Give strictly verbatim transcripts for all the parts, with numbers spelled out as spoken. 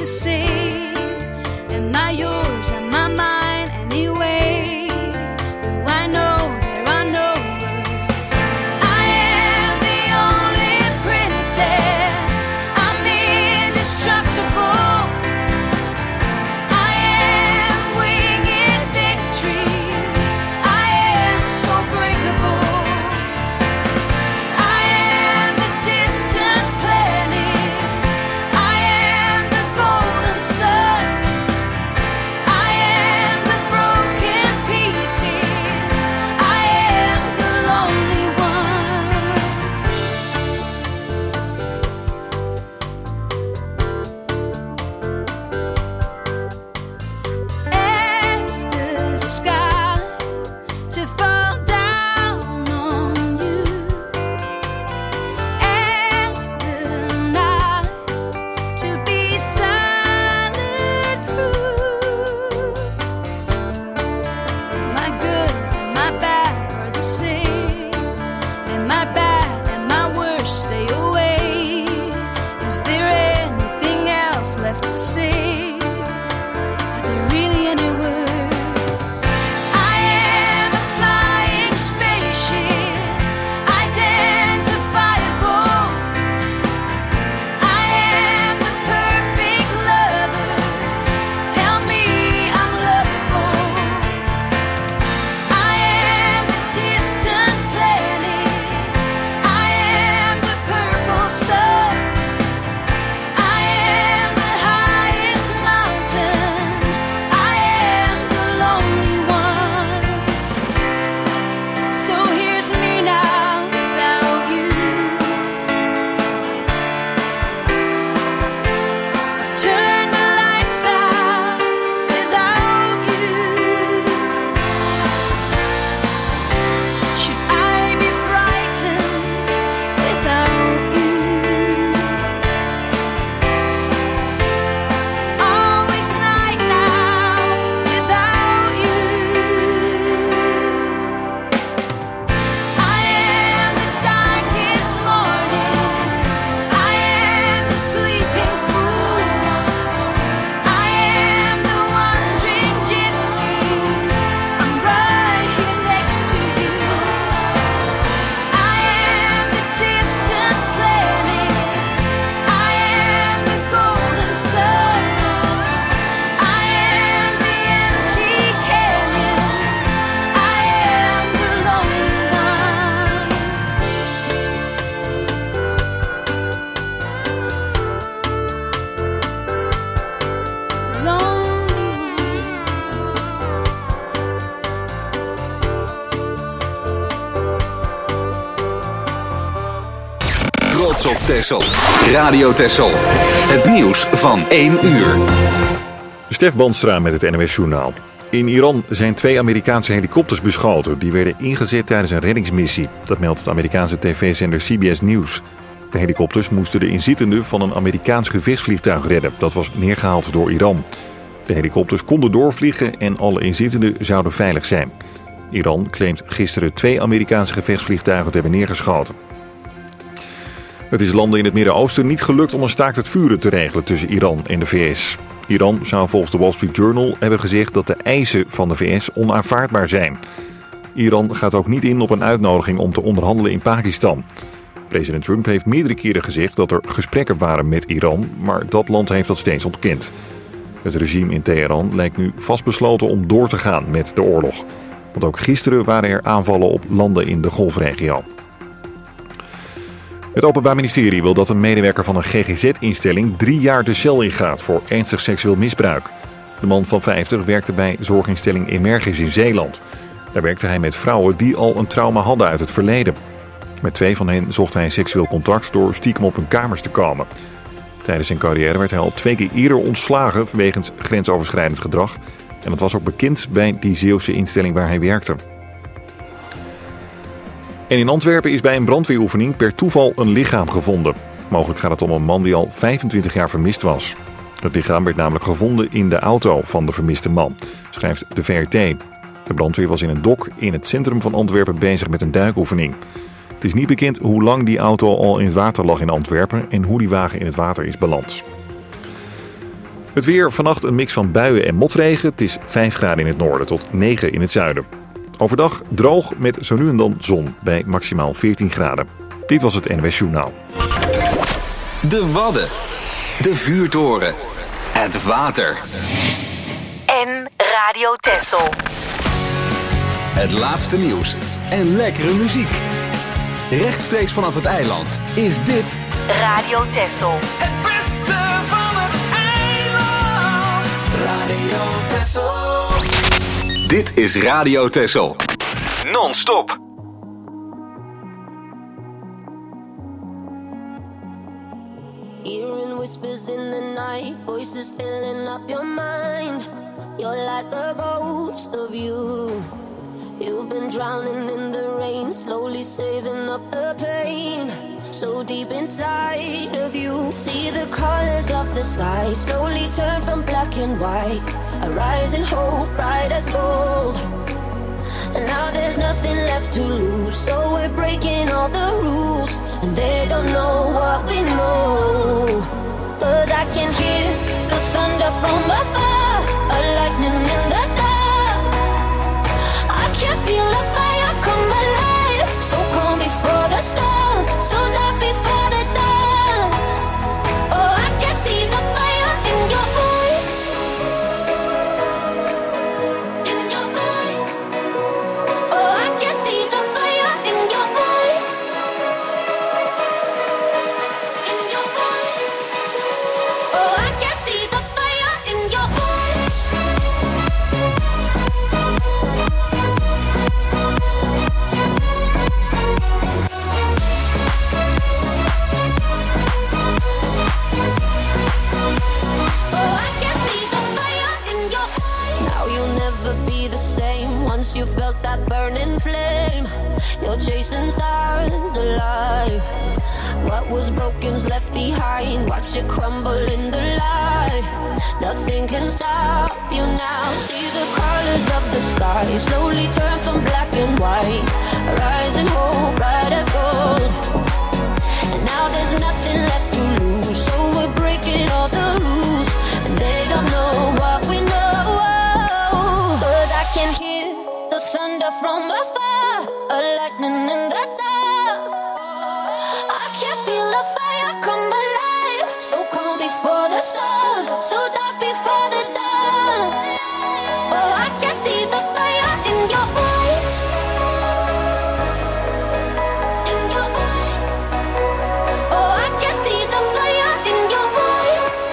to say. Am I yours? Am I mine? Anyway, do I know there are no words? I am the only princess. I'm indestructible. I am winged victory. I am so breakable. I am the distant planet. I am the golden sun. I am the broken pieces. I am the lonely one. Ask the sky to fall down on you. Ask the night to be silent proof. Am I good? Am I bad? Or the same? Am I bad? Am I worse? Stay away. Is there anything else left to say? Are there really any words? I am a flying spaceship, identifiable. I am the perfect lover. Tell me I'm lovable. I am the distant planet. I am the purple sun. I am the highest mountain. I am the lonely one. So here's me now without you. Turn the lights out without you. Should I be frightened without you? Always night now without you. I am the darkest morning. I am the sleeping fool. I am the wandering gypsy. I'm right here next to you. I am the distant planet. I am the golden sun. I am the empty canyon. I am the lonely one. The lonely one. Trots op Texel. Radio Texel. Het nieuws van één uur. Stef Bandstra met het N O S-journaal. In Iran zijn twee Amerikaanse helikopters beschoten. Die werden ingezet tijdens een reddingsmissie. Dat meldt de Amerikaanse tv-zender C B S News. De helikopters moesten de inzittenden van een Amerikaans gevechtsvliegtuig redden. Dat was neergehaald door Iran. De helikopters konden doorvliegen en alle inzittenden zouden veilig zijn. Iran claimt gisteren twee Amerikaanse gevechtsvliegtuigen te hebben neergeschoten. Het is landen in het Midden-Oosten niet gelukt om een staakt het vuren te regelen tussen Iran en de V S. Iran zou volgens de Wall Street Journal hebben gezegd dat de eisen van de V S onaanvaardbaar zijn. Iran gaat ook niet in op een uitnodiging om te onderhandelen in Pakistan. President Trump heeft meerdere keren gezegd dat er gesprekken waren met Iran, maar dat land heeft dat steeds ontkend. Het regime in Teheran lijkt nu vastbesloten om door te gaan met de oorlog. Want ook gisteren waren er aanvallen op landen in de Golfregio. Het Openbaar Ministerie wil dat een medewerker van een G G Z-instelling drie jaar de cel ingaat voor ernstig seksueel misbruik. De man van vijftig werkte bij zorginstelling Emergis in Zeeland. Daar werkte hij met vrouwen die al een trauma hadden uit het verleden. Met twee van hen zocht hij een seksueel contact door stiekem op hun kamers te komen. Tijdens zijn carrière werd hij al twee keer eerder ontslagen wegens grensoverschrijdend gedrag. En dat was ook bekend bij die Zeeuwse instelling waar hij werkte. En in Antwerpen is bij een brandweeroefening per toeval een lichaam gevonden. Mogelijk gaat het om een man die al vijfentwintig jaar vermist was. Het lichaam werd namelijk gevonden in de auto van de vermiste man, schrijft de V R T. De brandweer was in een dok in het centrum van Antwerpen bezig met een duikoefening. Het is niet bekend hoe lang die auto al in het water lag in Antwerpen en hoe die wagen in het water is beland. Het weer, vannacht een mix van buien en motregen. Het is vijf graden in het noorden tot negen in het zuiden. Overdag droog met zo nu en dan zon bij maximaal veertien graden. Dit was het N W S Journaal. De Wadden. De vuurtoren. Het water. En Radio Texel. Het laatste nieuws en lekkere muziek. Rechtstreeks vanaf het eiland is dit Radio Texel. Het beste van het eiland. Radio Texel. Dit is Radio Texel. Non-stop. Hearing whispers in the night, voices filling up your mind. You're like a ghost of you. You've been drowning in the rain, slowly saving up the pain. So deep inside of you, see the colors of the sky slowly turn from black and white. A rising hope, bright as gold. And now there's nothing left to lose, so we're breaking all the rules. And they don't know what we know. Cause I can hear the thunder from afar, a lightning in the dark. I can feel the fire come alive, so calm before the storm, so dark before the dawn. Oh, I can see the fire in your eyes, in your eyes. Oh, I can see the fire in your eyes, in your eyes. Oh, I can see the fire in your eyes. Once you felt that burning flame, you're chasing stars alive. What was broken's left behind, watch it crumble in the light. Nothing can stop you now. See the colors of the sky slowly turn from black and white. Rising hope, bright as gold. And now there's nothing left to lose, so we're breaking all the rules. And they don't know what we know. Cause I can hear the thunder from afar, a lightning in the dark. I can feel the fire come alive, so calm before the sun, so dark before the dawn. Oh, I can see the fire in your eyes, in your eyes. Oh, I can see the fire in your eyes.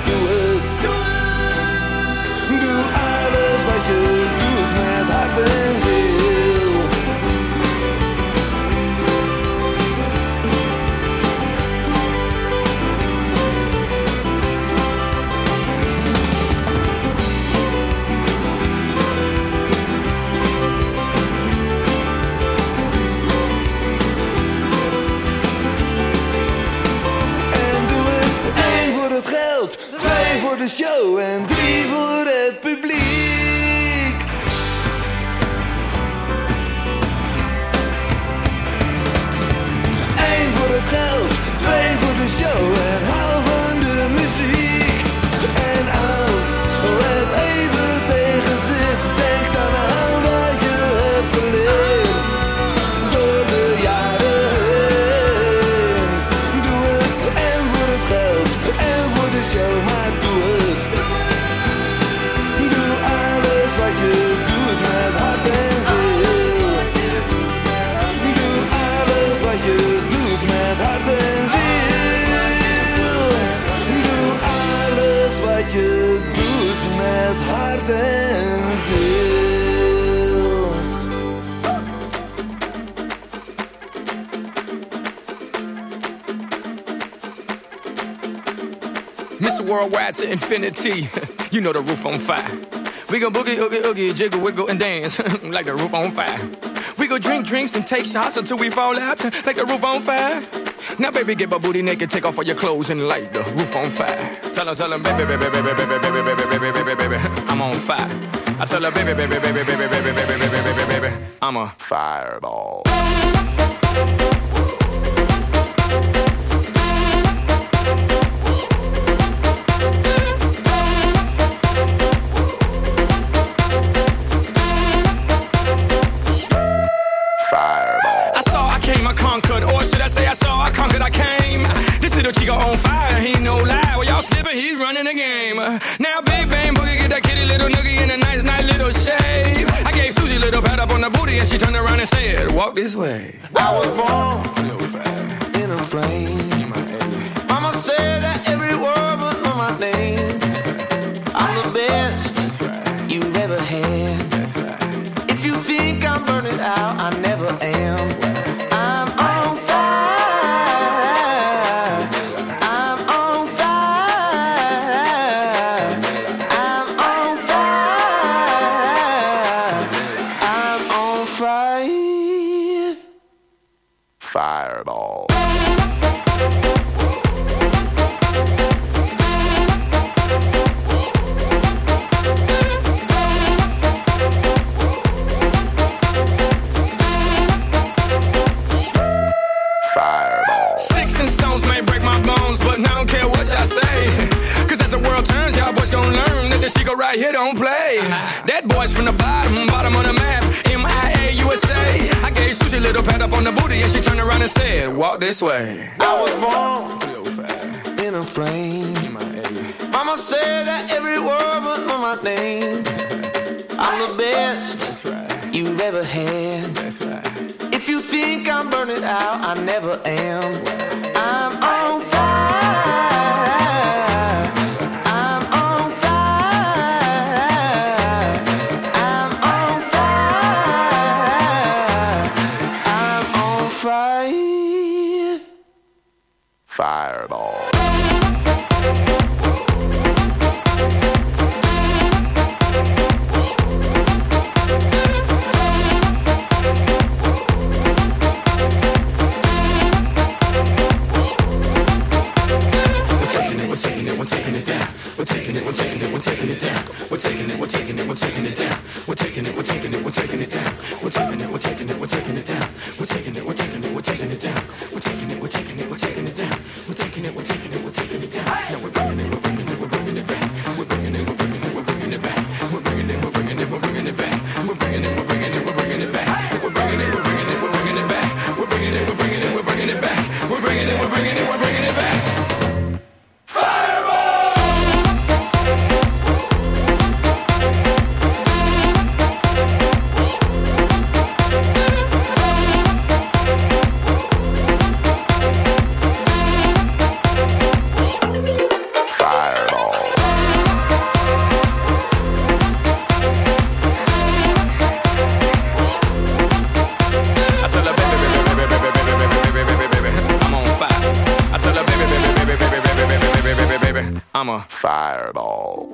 doe het. Doe alles wat je doet met hart en ziel. Twee voor de show en drie voor het publiek. Eén voor het geld, twee voor de show en hou van de muziek. En als het even tegen zit, denk dan aan wat je hebt geleerd door de jaren heen. Doe het en voor het geld en voor de show, maar doe het. Doe alles wat je doet met hart en ziel. Doe alles wat je doet met hart en ziel. Doe alles wat je doet met hart en ziel. Mister Worldwide to infinity. You know the roof on fire. We gon' boogie, oogie, oogie, jiggle, wiggle, and dance like the roof on fire. We go drink drinks and take shots until we fall out like the roof on fire. Now, baby, get my booty naked, take off all your clothes and light the roof on fire. Tell her, tell her, baby, baby, baby, baby, baby, baby, baby, baby, baby, baby, I'm on fire. I tell her, baby, baby, baby, baby, baby, baby, baby, baby, baby, baby, I'm a fireball. On fire, he no lie. Well, y'all slipping, he's running the game. Now, big bang boogie, get that kitty little noogie in a nice, nice little shave. I gave Susie a little pat up on the booty, and she turned around and said, "Walk this way." I was born in a plane. Mama said that every word was on my name. I'm the best you've ever had. If you think I'm burning out, I never am. I'm on fire. Fireball. Fireball. Sticks and stones may break my bones, but I don't care what y'all say. Cause as the world turns, y'all boys gon' learn that the Chico right here don't play. That boy's from the bottom, bottom on the map. M I A U S A. I gave Susie a little pat up on the booty, and she turned around and said, "Walk this way." I was born in a plane. Mama said that every word was on my name. I'm the best you've ever had. If you think I'm burning out, I never am. I'm on fire. I'm on fire. I'm on fire. I'm on fire. Fireball. I'm a fireball.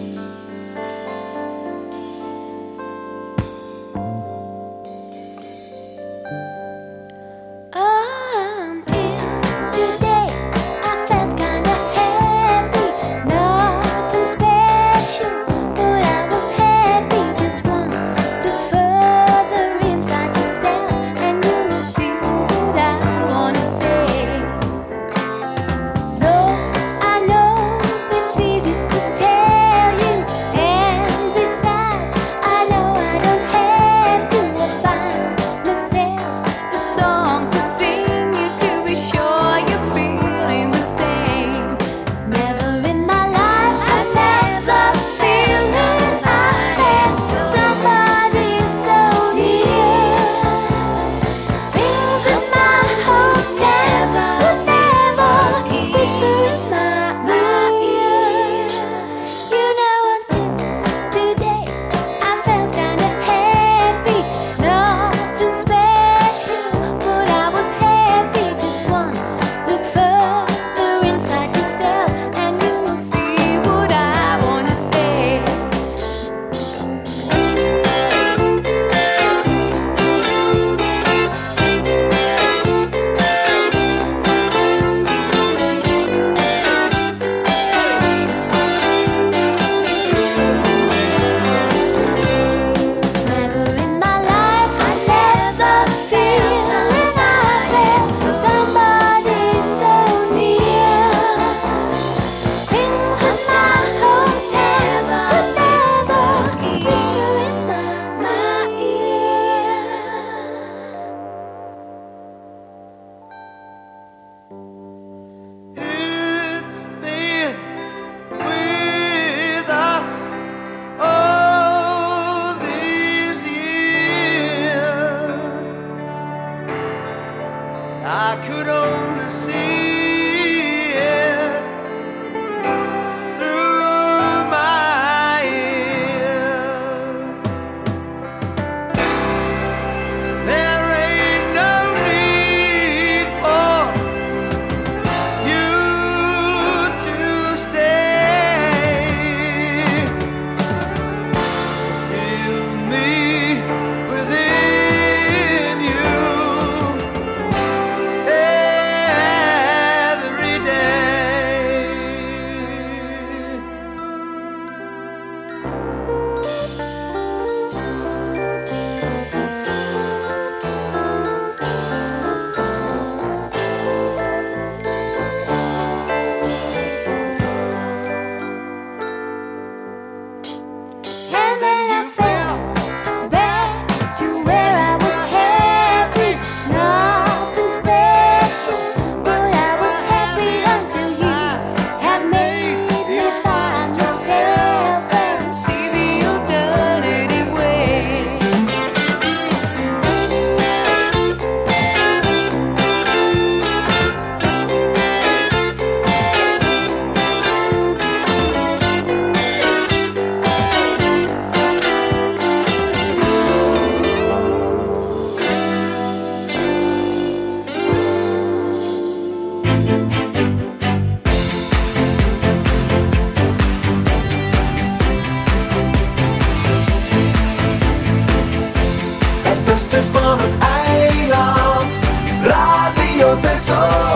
Van het eiland, Radio Texel.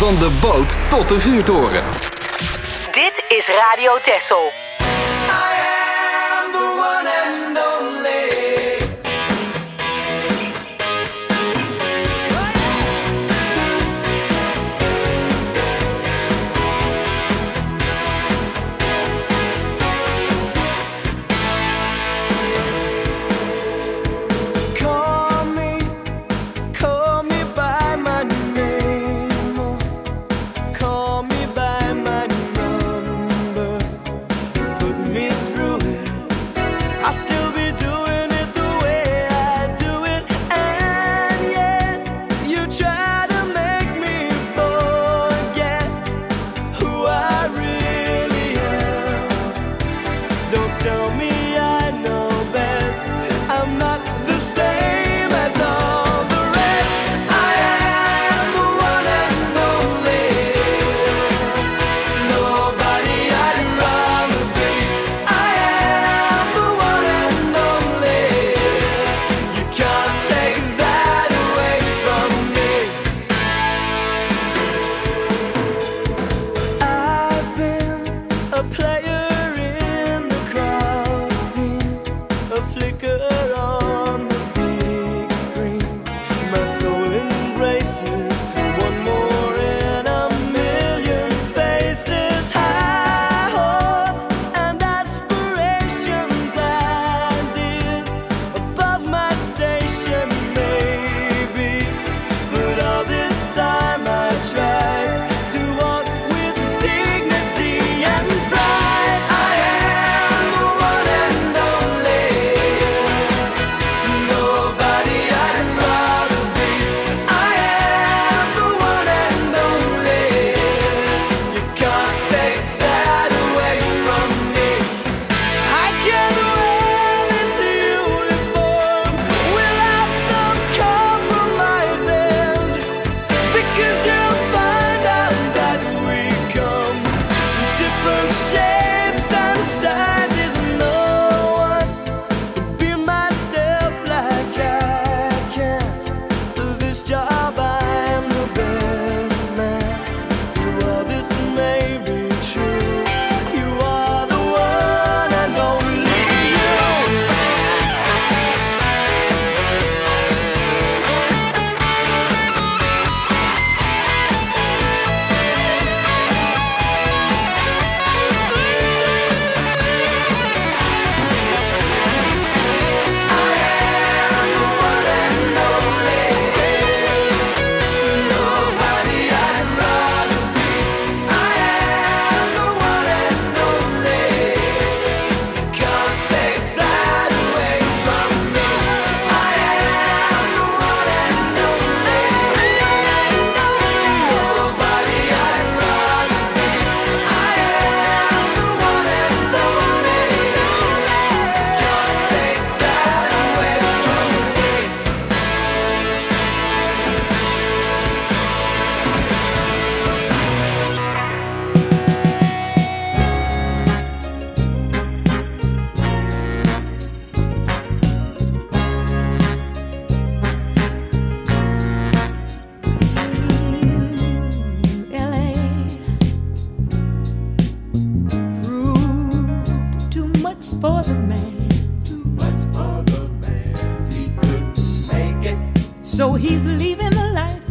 Van de boot tot de vuurtoren. Dit is Radio Texel. So he's leaving the life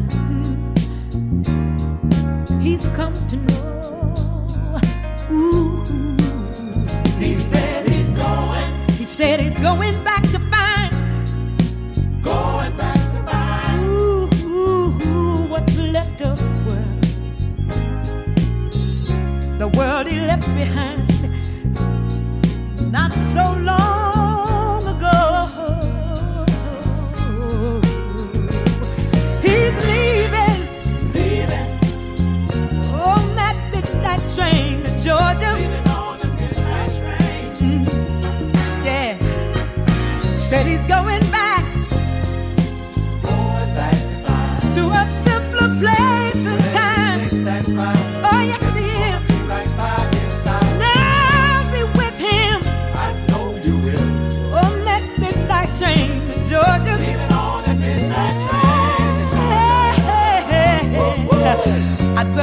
he's come to know. Ooh. He said he's going. He said he's going back to find. Going back to find. Ooh, ooh, ooh, what's left of his world. The world he left behind not so long ago. He's leaving, leaving on that midnight train to Georgia. Leaving on the midnight train. Mm, yeah, said he's going back, going back to find to a simpler place and time. That right. Oh yes, he is. Right by his side. Now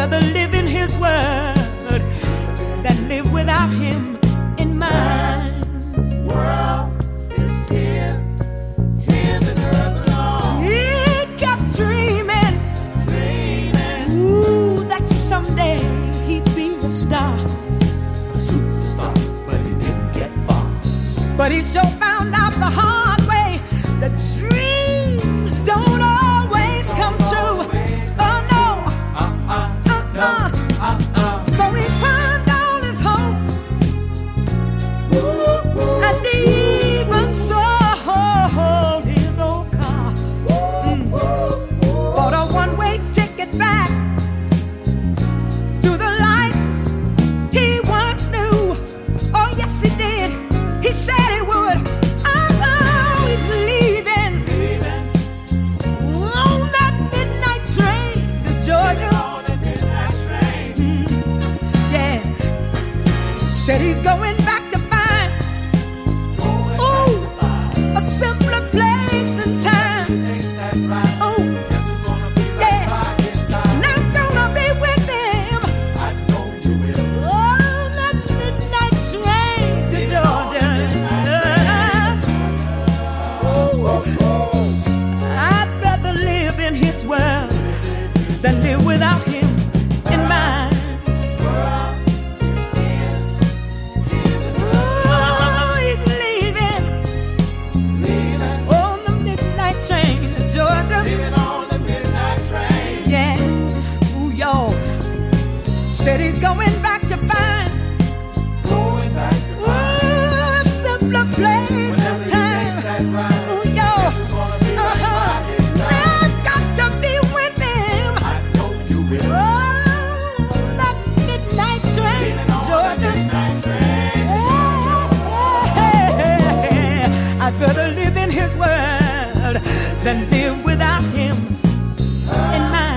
rather live in his word than live without him in mine. World is his, his and hers alone. He kept dreaming, Dreaming, ooh, that someday he'd be a star. a superstar, but he didn't get far. But he sure found out the hard way that dreams don't always come true. Oh no, uh-uh. So he pawned all his hopes, and he even sold his old car. Mm. Bought a one-way ticket back to the life he once knew. Oh yes he did. He said he would. Oh, he's leaving on that midnight train to Georgia. Mm, yeah. Said he's going back to find, ooh, a simpler place and time. Oh, yeah. And I'm gonna be with him on that midnight train to Georgia. I'd rather live in his world than live without him in mine. Oh, he's leaving on the midnight train to Georgia. Yeah, ooh, y'all. Said he's going back to find, ooh, a simpler place and time. Ooh, y'all. Uh-huh. I've got to be with him. Oh, that midnight train to Georgia. Yeah. I'd rather live in his world than live without him in mine.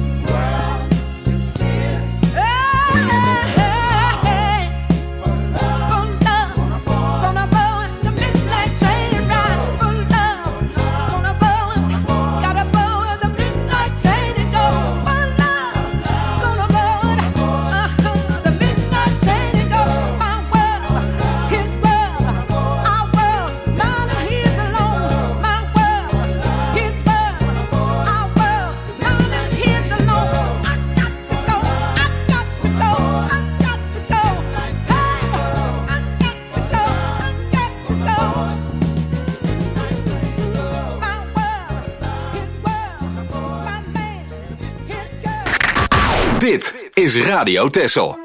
Hey, for love, gonna board the midnight train ride. For love, gonna board, gotta board the midnight train and go. For love, gonna board uh-huh, the midnight train and go. My world, his world, our world, mine and his alone. My world, his world, our world, mine and his alone. I got to go, I got to go, I got to go. Hey, I got to go, I got to go. My world, his world, my man, his girl. Dit is Radio Texel.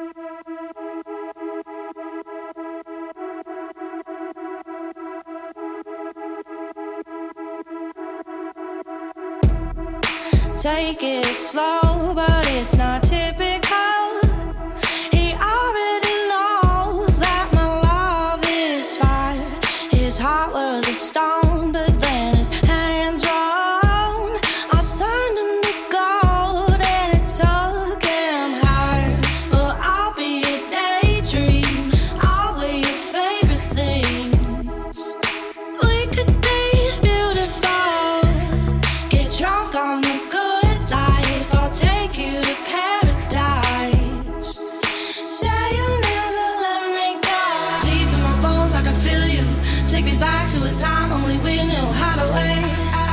Take it slow, but it's not typical. He already knows that my love is fire. His heart was a stone, but then his hands were on. I turned him to gold and it took him higher. But I'll be a daydream, I'll be your favorite things. We could be beautiful, get drunk on the good life. I'll take you to paradise. Say you'll never let me go. Deep in my bones, I can feel you. Take me back to a time only we knew how to wait.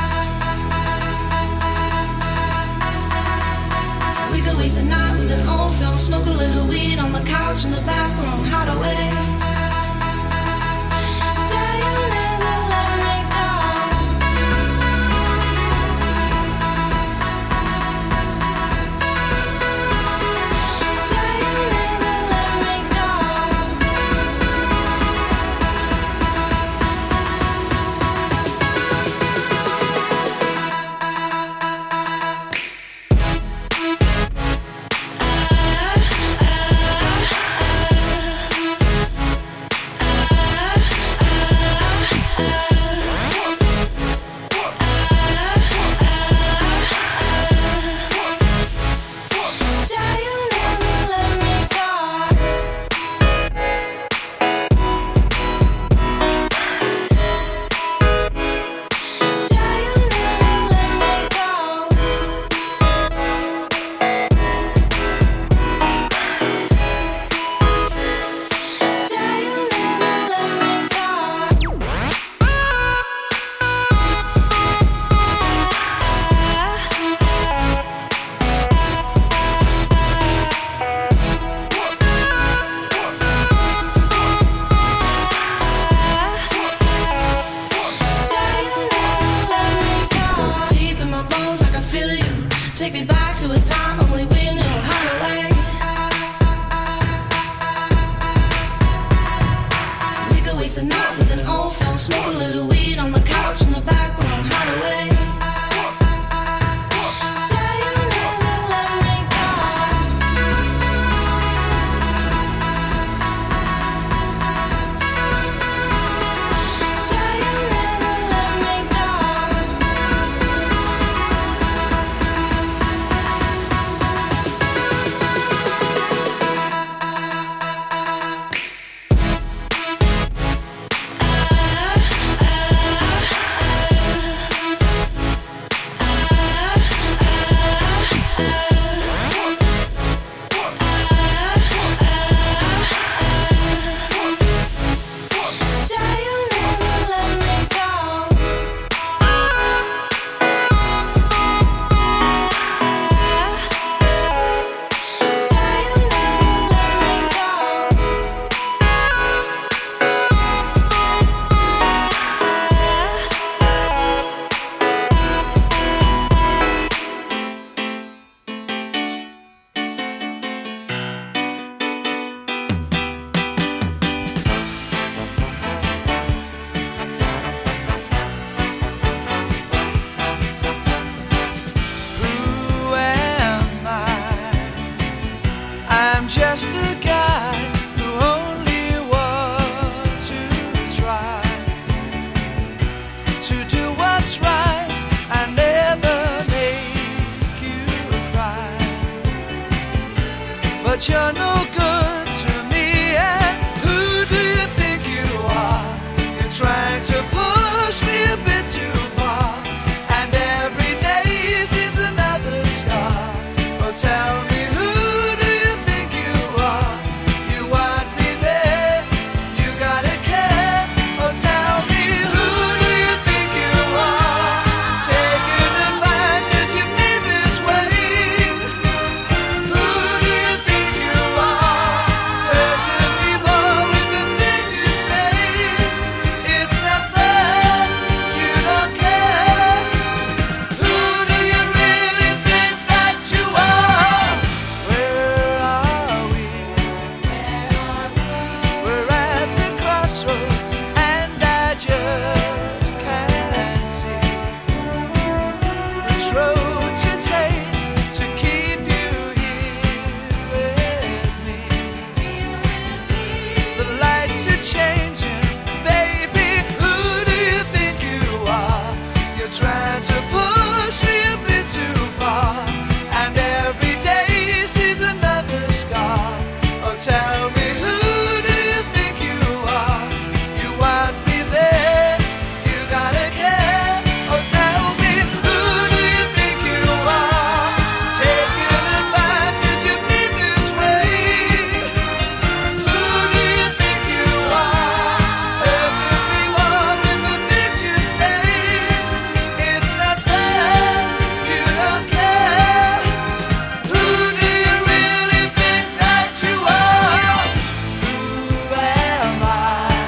We could waste a night with an old film, smoke a little weed on the couch in the back room. How to wait. Say you'll never let me go. Say you'll never let me go. I'm just the guy who only wants to try to do what's right. I never make you cry, but you're no good to me. And who do you think you are? You're trying to push me a bit too far, and every day seems another scar. Oh, tell me, who do you think you are? You want me there, you gotta care. Oh, tell me, who do you think you are? Taking advantage of me this way. Who do you think you are? Hurting me more with the things you say. It's not fair, you don't care. Who do you really think that you are? Where are we? We're at the crossroads, and I just can't see which road to take to keep you here with me. The lights are changing, baby. Who do you think you are? You're trying to push me a bit too far, and every day sees another scar. Oh, tell me, who do you think you are? You want me there, you gotta care. Oh, tell me, who do you think you are? Taking advantage of me this way. Who do you think you are? Hurting me more with the things you say. It's not fair, you don't care. Who do you really think that you are? Who am I?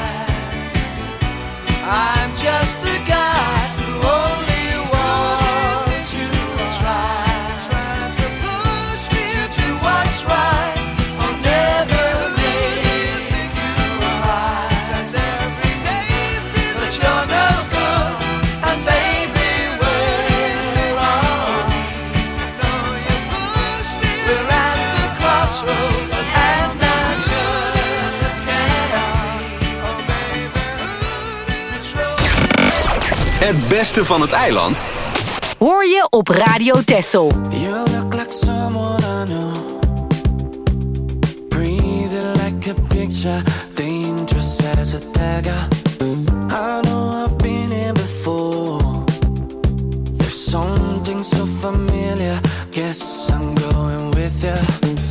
I'm just the guy who only wants to try, trying to push me to do what's right. I'll never make you cry, 'cause every day seems that you're no good. And baby, where are we? No, you push me. We're at the crossroads, and I just can't see. Oh baby, which road? Het beste van het eiland Hoor je op Radio Texel. You look like someone I know. Breathing like a picture, dangerous as a dagger. I know I've been here before. There's something so familiar. Guess I'm going with you.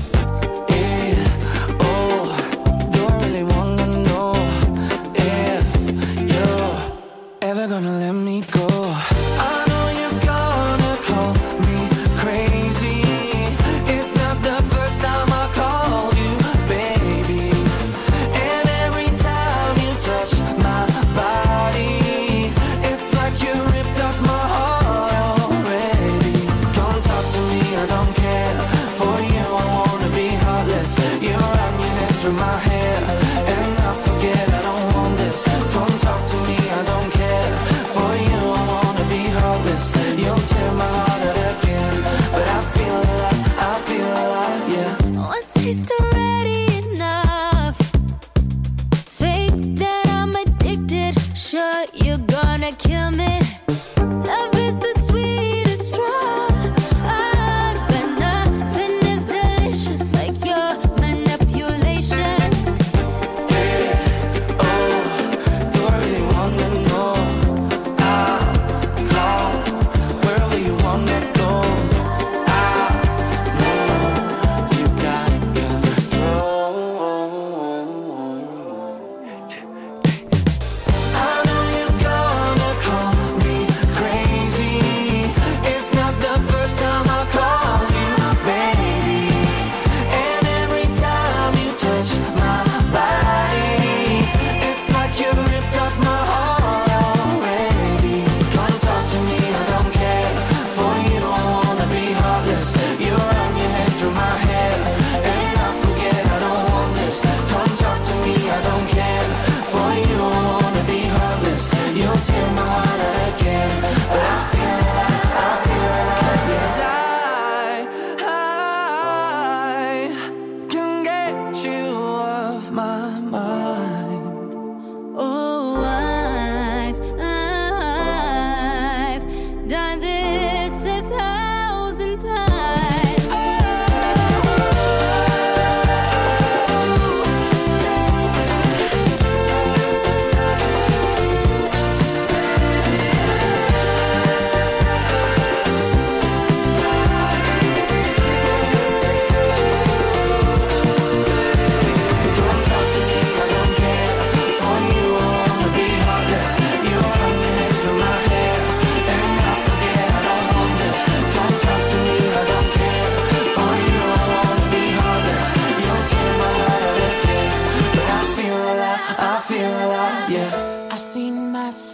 Yeah, oh, don't really wanna know if you're ever gonna let me go. I know you're gonna call me crazy. It's not the first time I called you, baby. And every time you touch my body, it's like you ripped up my heart already. Come talk to me, I don't care. For you, I wanna be heartless. You run your head through my hair, and I forget I don't want this. Come talk to me, I don't care. For you, I wanna be heartless. You'll tear my heart out again, but I feel alive, I feel alive, yeah. One taste already enough. Think that I'm addicted. Sure, you're gonna kill me. Love is the sweetest drug. Ah, but nothing is delicious like your manipulation. Yeah, oh, do I really wanna know? I'll call wherever you wanna go. I know you got, got,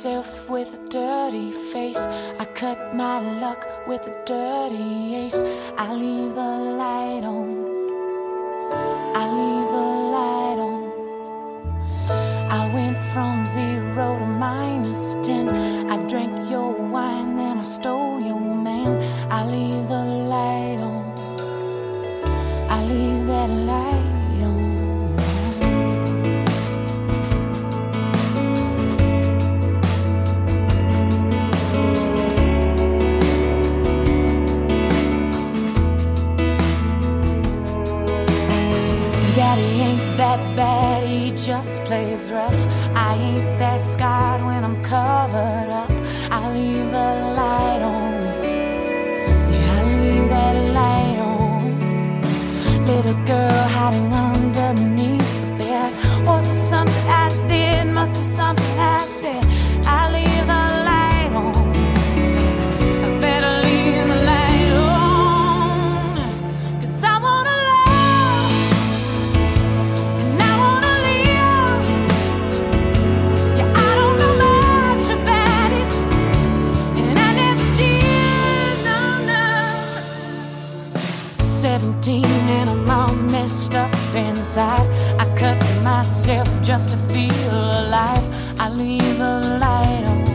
myself with a dirty face. I cut my luck with a dirty ace. I leave the light on. I leave the light on. I went from zero to minus ten. I drank your wine, then I stole your man. I leave the light on. I leave that light on. Daddy ain't that bad, he just plays rough. I ain't that scarred when I'm covered up. I leave the light on. Yeah, I leave that light on. Little girl hiding underneath the bed. Was it something I did? Must be something I said. I leave the light on. I better leave the light on. 'Cause I wanna love and I wanna live. Yeah, I don't know much about it, and I never did, no, no. Seventeen and I'm all messed up inside. I cut myself just to feel alive. I leave the light on.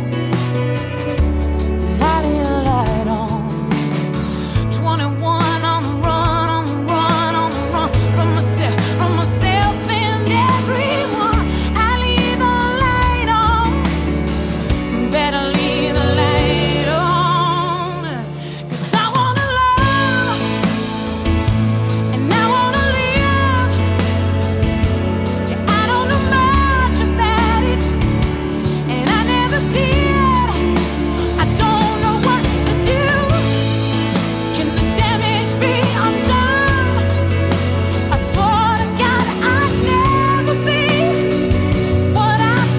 I leave the light on. Twenty-one on the run, on the run, on the run from myself, from myself and everyone. I leave the light on. Better leave the light on. 'Cause I wanna love and I wanna live. Yeah, I don't know much about it, and I never did. I don't know what to do. Can the damage be undone? I swore to God I'd never be what I've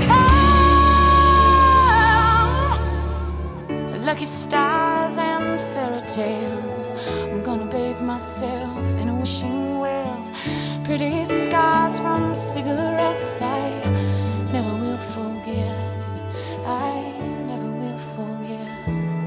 become. Lucky stars and fairy tales. I'm gonna bathe myself in a wishing well. Pretty scars from cigarettes I never will forget. I never will forget.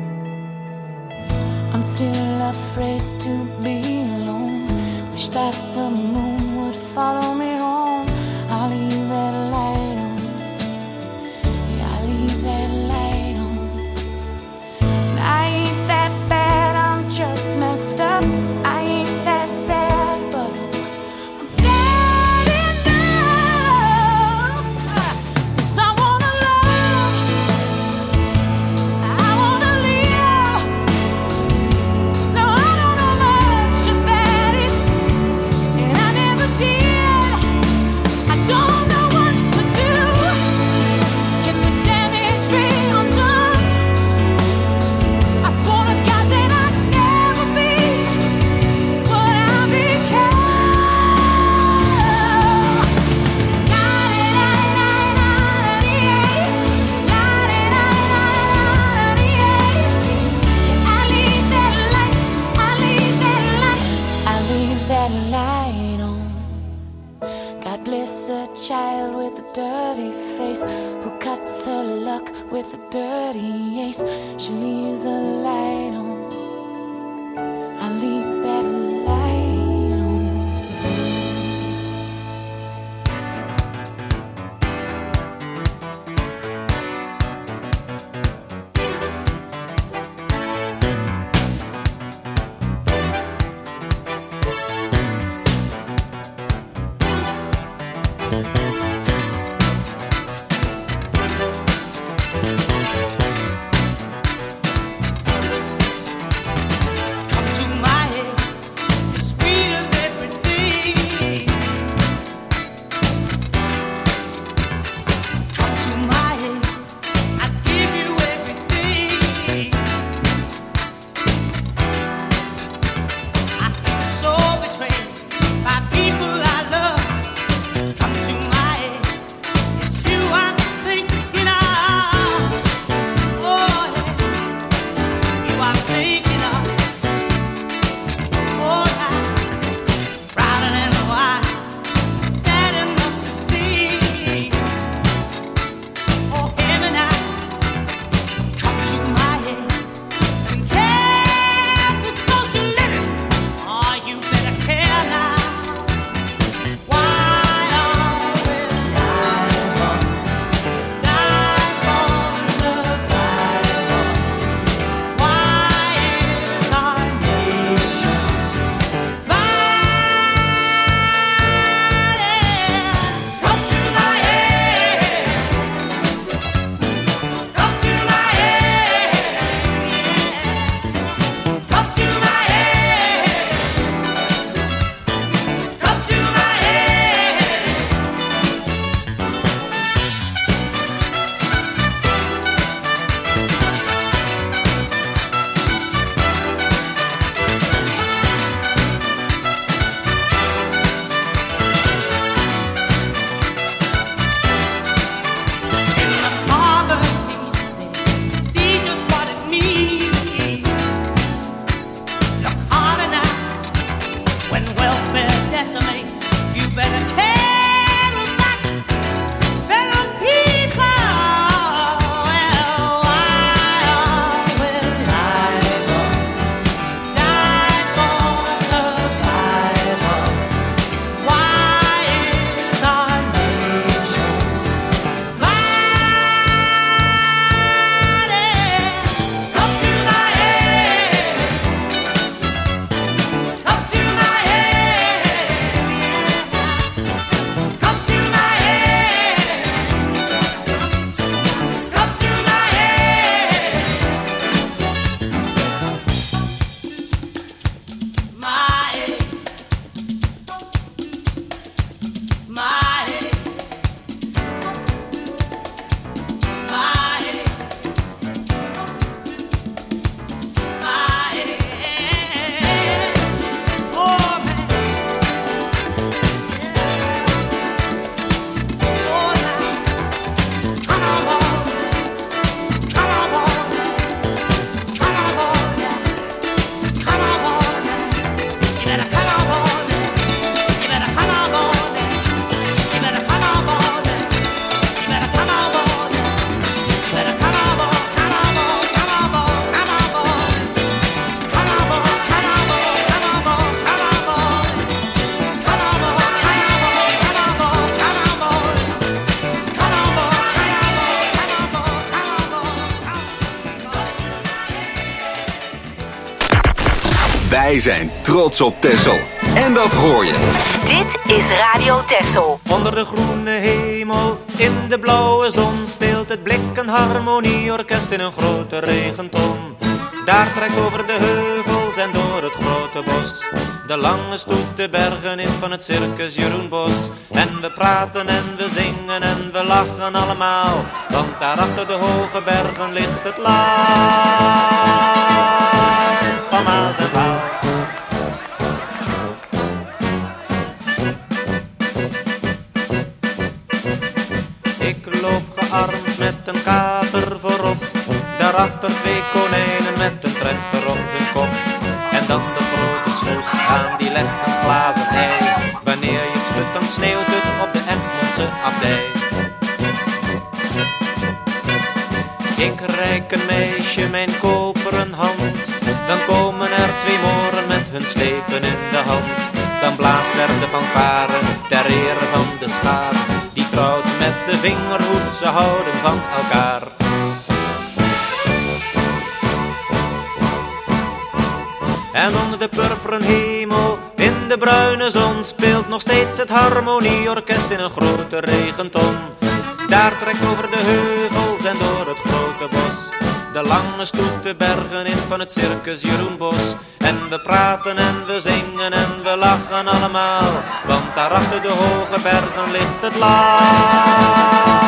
I'm still afraid to be alone. Wish that the moon would follow me home. I'll leave that light on. Yeah, I'll leave that light on. And I ain't that bad, I'm just messed up. I ain't that sad, but I'm sad enough. 'Cause I wanna love, I wanna live. No, I don't know much about it, and I never did. I don't know what to do. Can the damage be undone? I swore to God that I'd never be what I become. I leave that light, I leave that light, I leave that light on. God bless a child with a dirty face who cuts her luck with a dirty ace. She leaves the light on. I leave that light on. Wij zijn trots op Texel. En dat hoor je. Dit is Radio Texel. Onder de groene hemel, in de blauwe zon, speelt het Blikken Harmonieorkest in een grote regenton. Daar trekt over de heuvels en door het grote bos de lange stoet de bergen in van het circus Jeroen Bos. En we praten en we zingen en we lachen allemaal, want daar achter de hoge bergen ligt het land van Maas en Waal. Ik loop gearmd met een kater voorop, daarachter twee konijnen met een trechter op hun kop. En dan de grote snoes aan die legt een glazen ei. Wanneer je het schudt dan sneeuwt het op de Egmondse abdij. Ik reik een meisje mijn koperen hand, dan komen er twee moren met hun slepen in de hand. Dan blaast er de fanfare ter ere van de schaar, die trouwt met de vingerhoed, ze houden van elkaar. En onder de purperen hemel, in de bruine zon, speelt nog steeds het Harmonieorkest in een grote regenton. Daar trekt over de heuvels en door het grote bos de lange stoet de bergen in van het circus Jeroen Bos. En we praten en we zingen en we lachen allemaal, want daar achter de hoge bergen ligt het land